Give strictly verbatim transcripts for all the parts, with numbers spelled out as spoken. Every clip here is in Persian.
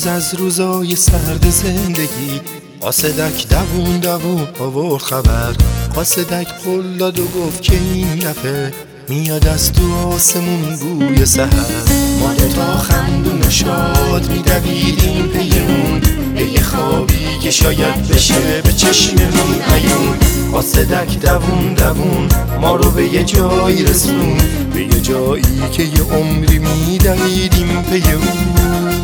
روز از روزای سرد زندگی قاصدک دوون دوون آورد خبر. قاصدک قول داد و گفت که این دفعه میاد از تو آسمون بوی سحر. ما دوتا خندون و شاد میدویدیم پی اون، به یه خوابی که شاید بشه به چشممون عیون. قاصدک دوون دوون ما رو به یه جایی رسون، به یه جایی که یه عمری میدویدیم پی اون.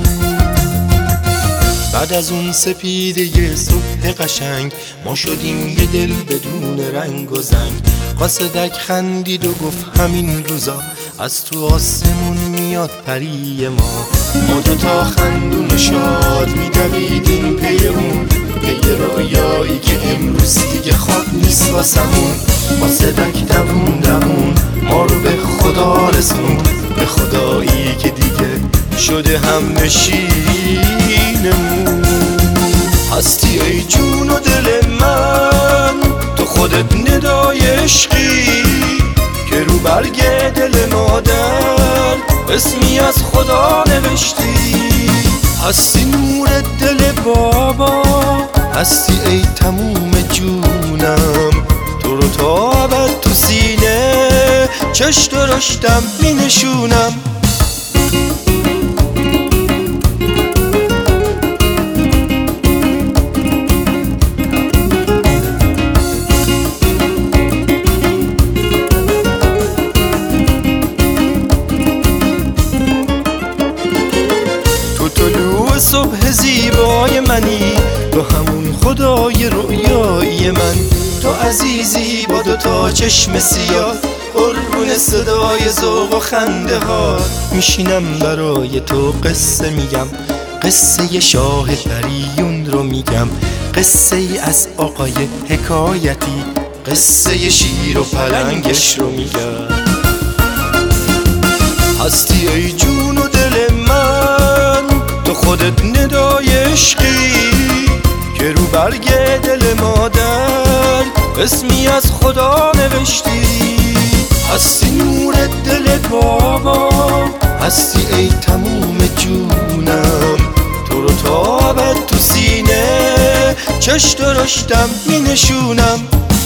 بعد از اون سپیده صبح قشنگ ما شدیم یه دل بدون رنگ و زنگ. قاصدک خندید و گفت همین روزا از تو آسمون میاد پری ما. ما دوتا خندون و شاد میدویدیم پی اون، به یه رویایی که امروز دیگه خواب نیست واسمون. قاصدک دوون دوون ما رو به خدا رسون، به خدایی که دیگه شده هم نشینمون. هستی ای جون و دل من، تو خودت ندای عشقی که رو برگ دل مادر اسمی از خدا نوشتی. هستی نور دل بابا، هستی ای تموم جونم، تو رو تا ابد تو سینه چش درشتم می نشونم. صبح زیبای منی، تو همون خدای رویایی من. تو عزیزی با دوتا چشم سیاه، قربون صدای ذوق و خنده ها. میشینم برای تو قصه میگم، قصه شاه پریون رو میگم. قصه ای از آقای حکایتی، قصه شیر و پلنگش رو میگم. هستی ای جون و دل من، تو خودت ندای عشقی که رو برگ دل مادر اسمی از خدا نوشتی. هستی نور دل بابا، هستی ای تموم جونم، تو رو تا ابد تو سینه چش درشتم می نشونم.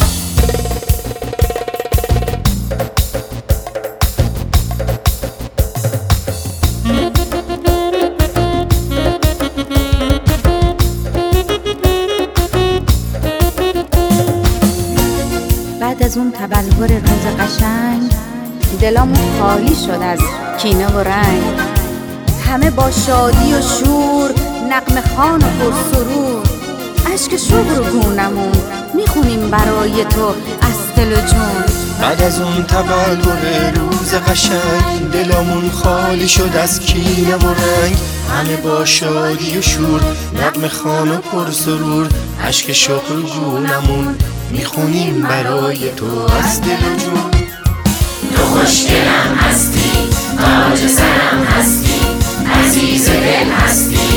بعد از اون تبلور روز قشنگ دلامون خالی شد از کینه و رنگ. همه با شادی و شور نغمه خوان و پرسرور، اشک شوق رو گونمون میخونیم برای تو از دل و جون. بعد از اون تبلور روز قشنگ دلامون خالی شد از کینه و رنگ. همه با شادی و شور نغمه خوان و پرسرور، اشک شوق رو گونمون میخونیم برای تو از دل و جون. تو خوشگلم هستی، تاج سرم هستی، عزیز دل هستی.